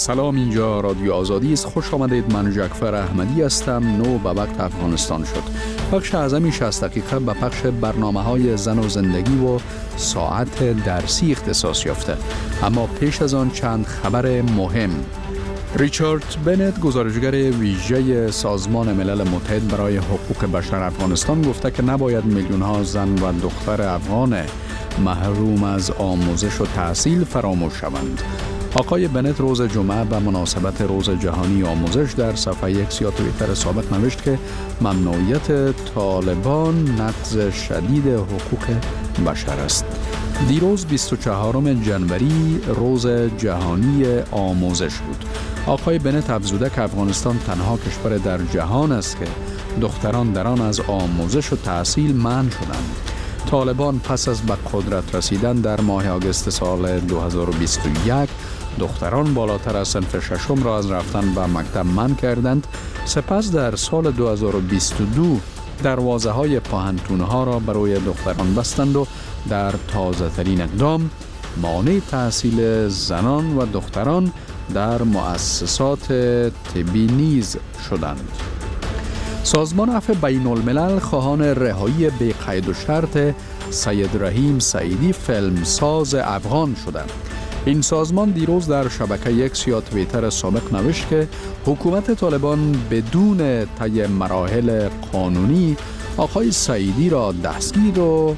سلام، اینجا رادیو آزادی است. خوش آمدید. من جعفر احمدی هستم. نو به وقت افغانستان شد. بخش اعظمی 60 دقیقه به بخش برنامه‌های زن و زندگی و ساعت درسی اختصاص یافته. اما پیش از آن چند خبر مهم. ریچارد بنت، گزارشگر ویژه سازمان ملل متحد برای حقوق بشر افغانستان، گفته که نباید میلیون‌ها زن و دختر افغان محروم از آموزش و تحصیل فراموش شوند. آقای بنت روز جمعه به مناسبت روز جهانی آموزش در صفحه ایکس یا توییتر سابق نوشت که ممنوعیت طالبان نقض شدید حقوق بشر است. دیروز 24 جنوری روز جهانی آموزش بود. آقای بنت افزوده که افغانستان تنها کشور در جهان است که دختران در آن از آموزش و تحصیل منع شدند. طالبان پس از به قدرت رسیدن در ماه آگوست سال 2021 دختران بالاتر از صنف ششم را از رفتن به مکتب منع کردند. سپس در سال 2022 دروازه‌های پانتون‌ها را برای دختران بستند و در تازه‌ترین اقدام مانع تحصیل زنان و دختران در مؤسسات طبی نیز شدند. سازمان عفو بین الملل خواهان رهایی بی قید و شرط سید رحیم سعیدی فیلمساز افغان شدند. این سازمان دیروز در شبکه ایکس یا توییتر سابق نوشت که حکومت طالبان بدون طی مراحل قانونی آقای سعیدی را دستگیر و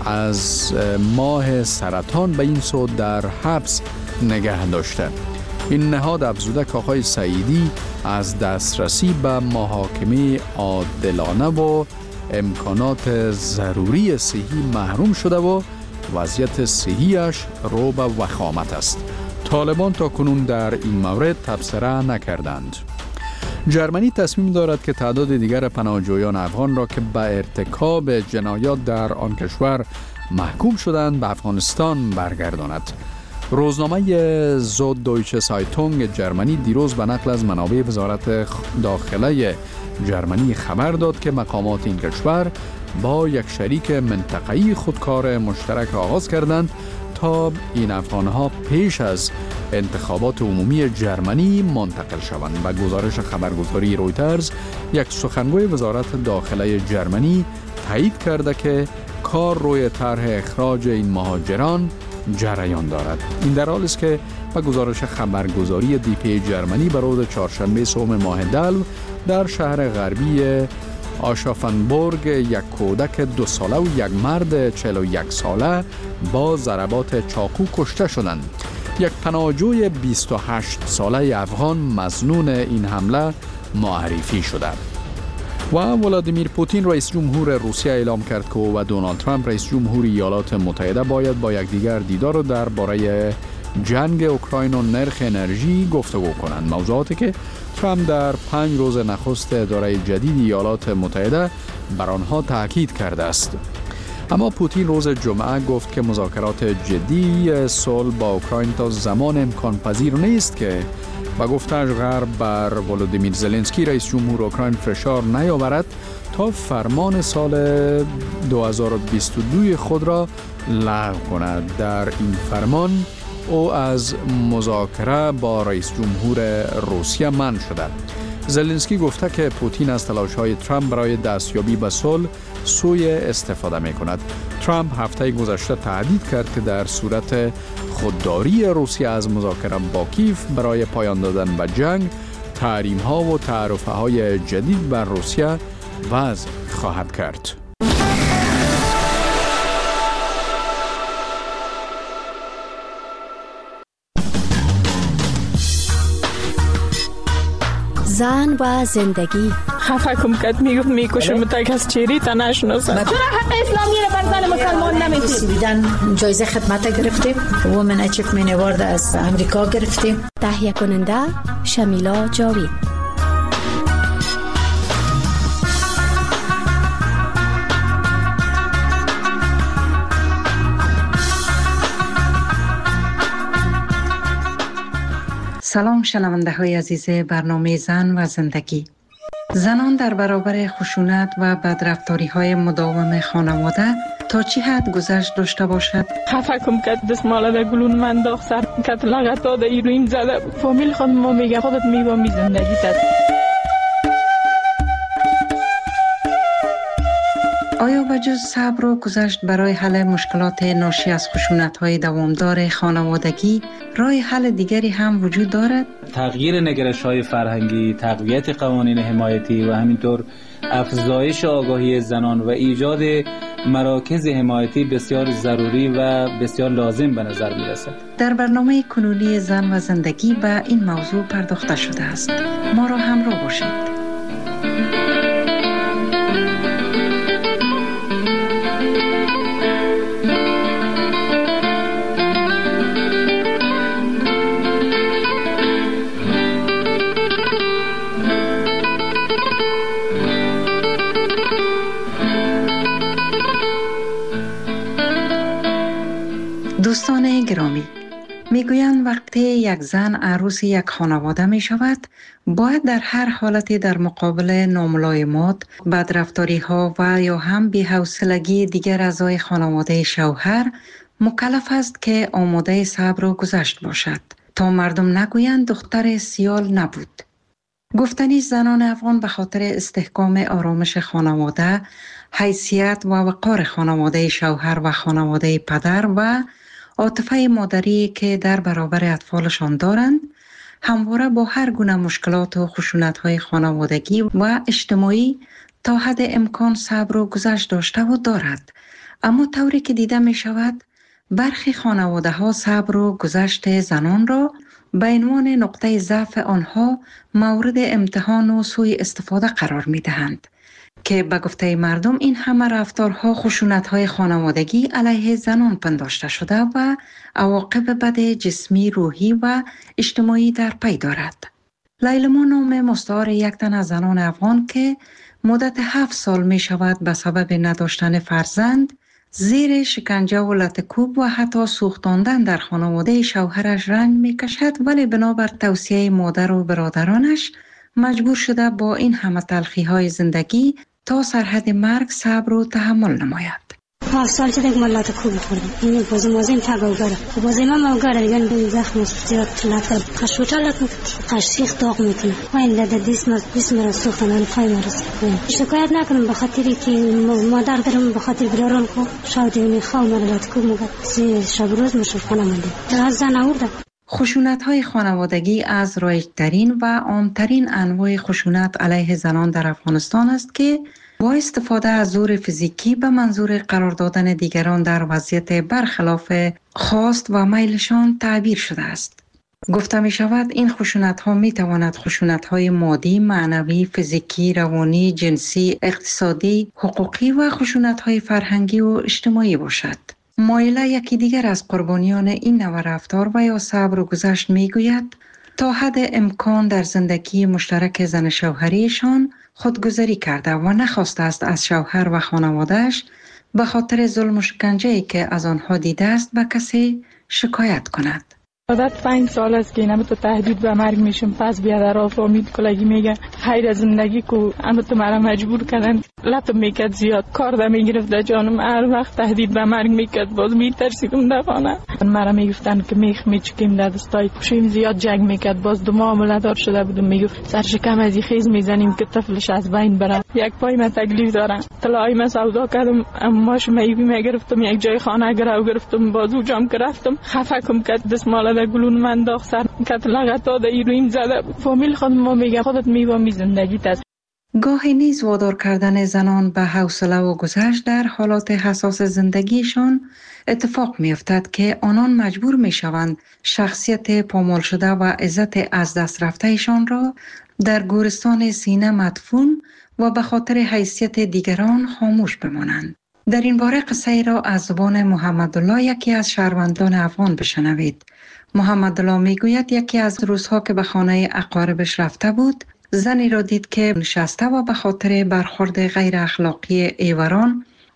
از ماه سرطان به این سو در حبس نگه داشته. این نهاد افزوده که آقای سعیدی از دسترسی به محاکمه عادلانه و امکانات ضروری صحی محروم شده و وضعیت صحیش رو به وخامت است. طالبان تا کنون در این مورد تبصره نکردند. جرمنی تصمیم دارد که تعداد دیگر پناهجویان افغان را که به ارتکاب جنایات در آن کشور محکوم شدند به افغانستان برگرداند. روزنامه زوددویچه سایتونگ جرمنی دیروز به نقل از منابع وزارت داخله جرمنی خبر داد که مقامات این کشور با یک شریک منطقه‌ای خودکار مشترک آغاز کردند تا این افغانها پیش از انتخابات عمومی جرمنی منتقل شوند. و گزارش خبرگزاری رویترز، یک سخنگوی وزارت داخله جرمنی تایید کرده که کار روی طرح اخراج این مهاجران جریان دارد. این در حالی است که به گزارش خبرگزاری دیپی جرمنی به روز چهارشنبه سوم ماه دلو در شهر غربی آشافنبورگ یک کودک 2 ساله و یک مرد 41 ساله با ضربات چاقو کشته شدند. یک پناهجوی 28 ساله افغان مظنون این حمله معرفی شده. و ولادیمیر پوتین رئیس جمهور روسیه اعلام کرد که او و دونالد ترامپ رئیس جمهور ایالات متحده باید با یکدیگر دیدار و درباره جنگ اوکراین و نرخ انرژی گفتگو کنند. موضوعاتی که ترامپ در 5 روز نخست اداره جدید ایالات متحده بر آنها تاکید کرده است. اما پوتین روز جمعه گفت که مذاکرات جدی صلح با اوکراین تا زمان امکان پذیر نیست که با گفتش غرب بر ولودیمیر زلنسکی رئیس جمهور اوکراین فشار نیاورد تا فرمان سال 2022 خود را لغو کند. در این فرمان او از مذاکره با رئیس جمهور روسیه منع شده. زلنسکی گفته که پوتین از تلاش‌های ترامپ برای دستیابی به صلح سوء استفاده می‌کند. ترامپ هفته گذشته تهدید کرد که در صورت خودداری روسیه از مذاکره با کیف برای پایان دادن به جنگ، تحریم‌ها و تعرفه‌های جدید بر روسیه وضع خواهد کرد. زن و زندگی. خفه کم کت میکشم تا کس چیری تا نشناسد. چرا حق اسلامی رو بر زن مسلمان نمیدید؟ بیدن جایزه خدمت گرفتیم. وومن اچیومنت اوارد از امریکا گرفتیم. تهیه کننده شمیلا جاوید. سلام شنونده های عزیز برنامه زن و زندگی. زنان در برابر خشونت و بدرفتاری های مداوم خانواده تا چه حد گذشت داشته باشد؟ خفه کم که دستماله در گلون من داغ سر کت لغت ها در ایرویم زده. فامیل خود ما میگه خودت میبامی زندگی تد. آیا بجز صبر و گذشت برای حل مشکلات ناشی از خشونت‌های دوامدار خانوادگی راه حل دیگری هم وجود دارد؟ تغییر نگرش‌های فرهنگی، تقویت قوانین حمایتی و همینطور افزایش آگاهی زنان و ایجاد مراکز حمایتی بسیار ضروری و بسیار لازم به نظر می‌رسد. در برنامه کنونی زن و زندگی به این موضوع پرداخته شده است. ما را همراه باشید. دوستان گرامی، میگویند وقتی یک زن عروس یک خانواده می شود باید در هر حالتی در مقابل ناملایمات، بدرفتاری ها و یا هم بی‌حوصلگی دیگر اعضای خانواده شوهر مکلف است که آماده صبر و گذشت باشد تا مردم نگویند دختر سیال نبود. گفتنی زنان افغان به خاطر استحکام آرامش خانواده، حیثیت و وقار خانواده شوهر و خانواده پدر و عاطفه مادری که در برابر اطفالشان دارند، همواره با هر گونه مشکلات و خشونت‌های خانوادگی و اجتماعی تا حد امکان صبر و گذشت داشته و دارد. اما طوری که دیده می شود، برخی خانواده ها صبر و گذشت زنان را به عنوان نقطه ضعف آنها مورد امتحان و سوء استفاده قرار می دهند که به گفته مردم این همه رفتارها خشونت‌های خانوادگی علیه زنان پنداشته شده و عواقب بد جسمی، روحی و اجتماعی در پی دارد. لیلما نام مستعار یک تن از زنان افغان که مدت 7 سال می شود به سبب نداشتن فرزند زیر شکنجه و لطکوب و حتی سوختاندن در خانواده شوهرش رنج می کشد، ولی بنابر توصیه مادر و برادرانش مجبور شده با این همه تلخی‌های زندگی تا سرحد مرگ صبر و تحمل نماید. 7 سال که دیگه ملت خوب خوردم. این بازم مازیم تگاوگره. بازم ما گره دیگه به زخم زیاد لطکر. خشوچه لطکر. خشیخ داغ میکنه. و این لده دیسم را سوختن ولی پای مرسه. شکایت نکنم به خاطری که مادر دارم به خاطر براران کو. شاید این خواه مرا لطکر مگه. شب روز مشرفانه منده. در زن آورده. خشونت‌های خانوادگی از رایج‌ترین و عام‌ترین انواع خشونت علیه زنان در افغانستان است که با استفاده از زور فیزیکی به منظور قرار دادن دیگران در وضعیت برخلاف خواست و میلشان تعبیر شده است. گفته می شود این خشونت‌ها می تواند خشونت‌های مادی، معنوی، فیزیکی، روانی، جنسی، اقتصادی، حقوقی و خشونت‌های فرهنگی و اجتماعی باشد. مایله یکی دیگر از قربانیان این نوع رفتار و یا صبر و گذشت می گوید تا حد امکان در زندگی مشترک زن شوهریشان خودگذری کرده و نخواسته است از شوهر و خانوادهش به خاطر ظلم و شکنجه‌ای که از آنها دیده است به کسی شکایت کند. عادت 5 سال است که اینم تو تهدید به مرگ میشم. پس بیادر آفامید کلگی میگه خیر زندگی کو اما تو مرا مجبور کردن. لطم میکرد زیاد کار ده میگرفت در جانم. هر وقت تهدید به مرگ میکرد باز میترسیدم دفانه. مرا میگفتن که میخ میچکیم در دستای پوشیم. زیاد جنگ میکرد. باز دو معامله دار شده بودم. میگفت سرشکم از خیز میزنیم که طفلش از بین بره. یک پای من تکلیف دارم. طلای من سودا کردم. اماش میوی میگرفتم. یک جای خانه گرفتم. بازو جام گرفتم. خفه کم کرد دستمال گلون من داغ سر کت لغت ها در ایرویم زده. فامیل خود ما میگه خودت میبامی زندگی تست. گاهی نیز وادار کردن زنان به حوصله و گذشت در حالات حساس زندگیشان اتفاق می‌افتد که آنان مجبور می‌شوند شخصیت پامال شده و عزت از دست رفتهشان را در گورستان سینه مدفون و به خاطر حیثیت دیگران خاموش بمانند. در این باره قصه ای را از زبان محمدالله یکی از شهروندان افغان بشنوید. محمدالله میگوید یکی از روزها که به خانه اقاربش رفته بود، زنی را دید که نشسته و به خاطر برخورد غیر اخلاقی ایوران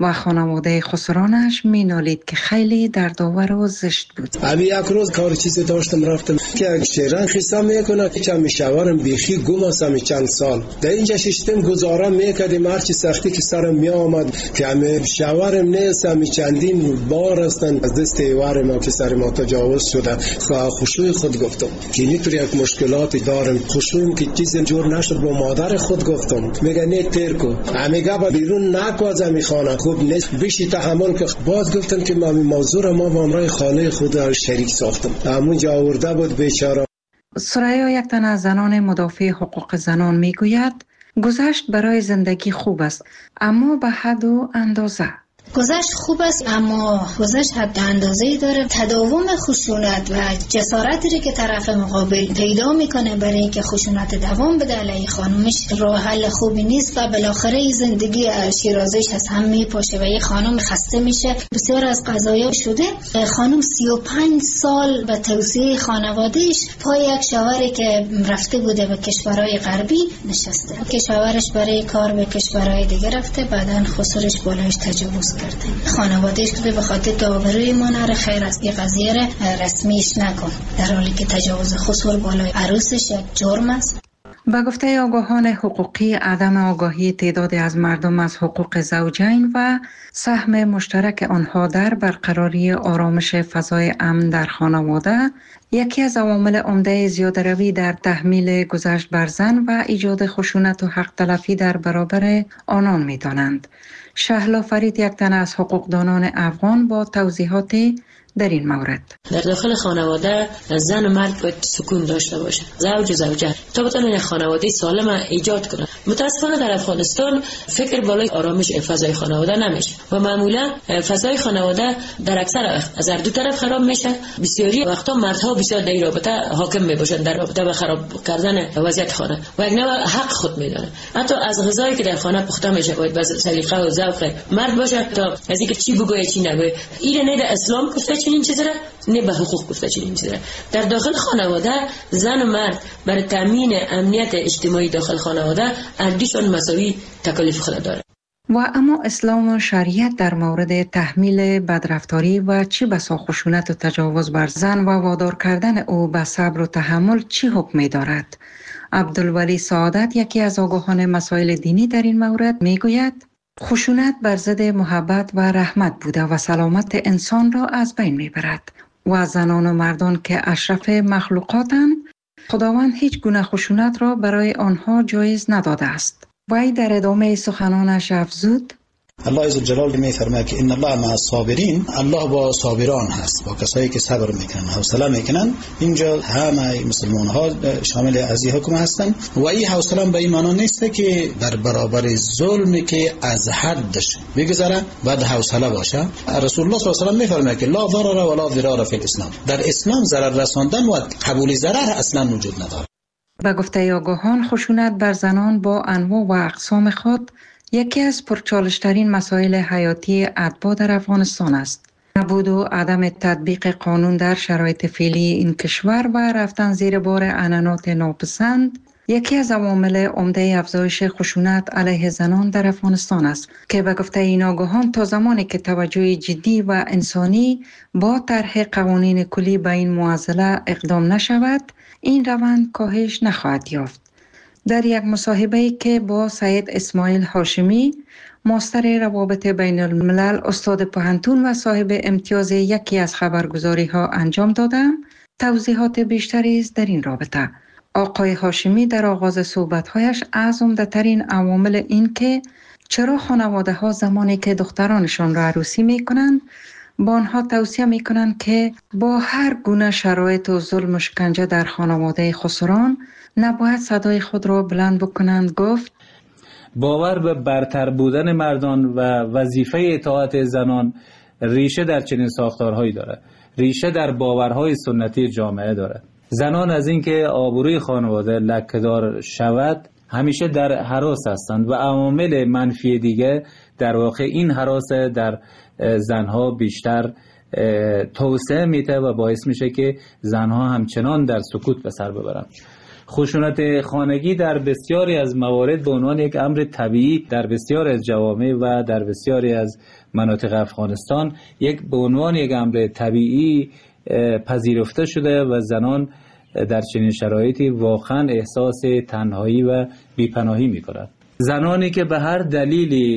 و خانواده خسرانش می نالید که خیلی دردآور و زشت بود. امی یک روز کار چیزی داشتم رفتم که شیران خیسا میکنه که میشوارم بیخی گم هستم چند سال در اینجا ششتم گزاره میکردیم هرچی سختی که سرم می آمد که امی شوارم نیستم چندین بار هستن از دست ایوار ما که سر ما تجاوز شده. خشوع خود گفتم که اینطور یک مشکلاتی دارم، خشوعم که چیزی جور نشد با مادر خود گفتم میگه نه تیر کو میگه با بیرون نکو از امی خانه خوب نیست بیشی تحمل که باز گفتن که ما موضوع ما با امرای خانه خود شریک ساختم همونجا آورده بود بیچاره. سریا یک تن از زنان مدافع حقوق زنان میگوید گذشت برای زندگی خوب است اما به حد و اندازه. گذشت خوب است اما گذشت حد اندازه‌ای داره. تداوم خشونت و جسارتی که طرف مقابل پیدا میکنه برای اینکه خشونت دوام بده علیه خانمش راه حل خوبی نیست و بالاخره زندگی شیرازش از هم میپاشه و یه خانم خسته میشه. بسیار از قضایا شده خانم 35 سال به توصیه خانوادهش پای یک شوهری که رفته بوده به کشورهای غربی نشسته که شوهرش برای کار به کشورهای دیگه رفته بعدن خسرش بالایش تجاوز کرده. خانوادهش که به خاطر داوری ما نره خیر است یه قضیه رسمیش نکن در حالی که تجاوز خسر بالای عروسش یک جرم است. به گفته آگاهان حقوقی عدم آگاهی تعدادی از مردم از حقوق زوجین و سهم مشترک آنها در برقراری آرامش فضای امن در خانواده یکی از عوامل عمده زیاده‌روی در تحمیل گذشت بر زن و ایجاد خشونت و حق تلفی در برابر آنان می‌دانند. شهلا فرید یک تن از حقوقدانان افغان با توضیحاتی در این مورد. در داخل خانواده زن و مرد باید سکون داشته باشه، زوج و زوجه تا بتونن خانواده سالم ایجاد کنن. متاسفانه در افغانستان فکر بالای آرامش فضای خانواده نمیشه و معمولا فضای خانواده در اکثر وقت از هر دو طرف خراب میشه. بسیاری وقتا مردها بسیار در این رابطه حاکم میباشن در رابطه به خراب کردن وضعیت خانه و یک نوع حق خود میدانه. حتی از غذایی که در خانه پخته میشه باید به سلیقه و ذوق مرد باشه تا از اینکه چی بگویه چی نگویه. این نه در اسلام گفته چنین چیزی را نه به حقوق گفته چنین چیزی را. در داخل خانواده زن و مرد برای تامین امنیت اجتماعی داخل خانواده اردیشون مساوی تکالیف خود داره. و اما اسلام و شریعت در مورد تحمیل بدرفتاری و چی بسا خشونت و تجاوز بر زن و وادار کردن او به صبر و تحمل چی حکم می دارد؟ عبدالولی سعادت یکی از آگاهان مسائل دینی در این مورد می گوید خشونت بر ضد محبت و رحمت بوده و سلامت انسان را از بین می برد و زنان و مردان که اشرف مخلوقاتند خداوند هیچ گونه خشونت را برای آنها جایز نداده است. وی در ادامه سخنانش افزود الله عزوجلال میفرماید که ان الله مع الصابرین، الله با صابران هست، با کسایی که صبر میکنن حوصله میکنن. اینجا همه مسلمان ها شامل از این حکم هستن و این حوصله به این معنی نیست که در برابر ظلمی که از حدش بگذره بعد حوصله باشه. رسول الله صلی الله علیه و آله میفرماید که لا ضرر ولا ضرار فی الاسلام، در اسلام ضرر رساندن و قبول ضرر اصلا وجود نداره. به گفته آگاهان خشونت بر زنان با انواع و اقسام خود یکی از پرچالش‌ترین مسائل حیاتی اتباع در افغانستان است. نبود و عدم تطبیق قانون در شرایط فعلی این کشور و رفتن زیر بار عنعنات ناپسند یکی از عوامل عمده افزایش خشونت علیه زنان در افغانستان است که به گفته این آگاهان تا زمانی که توجه جدی و انسانی با طرح قوانین کلی به این معضله اقدام نشود این روند کاهش نخواهد یافت. در یک مصاحبه‌ای که با سید اسماعیل هاشمی ماستر روابط بین الملل استاد پوهنتون و صاحب امتیاز یکی از خبرگزاری‌ها انجام دادم توضیحات بیشتری در این رابطه. آقای هاشمی در آغاز صحبت‌هایش از عمده‌ترین عوامل این که چرا خانواده‌ها زمانی که دخترانشان را عروسی می‌کنند با آنها توصیه می‌کنند که با هر گونه شرایط و ظلم و شکنجه در خانواده خسران نباید صدای خود را بلند بکنند. گفت باور به برتر بودن مردان و وظیفه اطاعت زنان ریشه در چنین ساختارهایی داره، ریشه در باورهای سنتی جامعه داره. زنان از اینکه آبروی خانواده لکه‌دار شود همیشه در هراس هستند و عوامل منفی دیگه در واقع این هراس در زنها بیشتر توسعه میده و باعث میشه که زنها همچنان در سکوت به سر ببرن. خشونت خانگی در بسیاری از موارد به عنوان یک امر طبیعی در بسیاری از جوامع و در بسیاری از مناطق افغانستان به عنوان یک امر طبیعی پذیرفته شده و زنان در چنین شرایطی واقعا احساس تنهایی و بیپناهی می‌کنند. زنانی که به هر دلیلی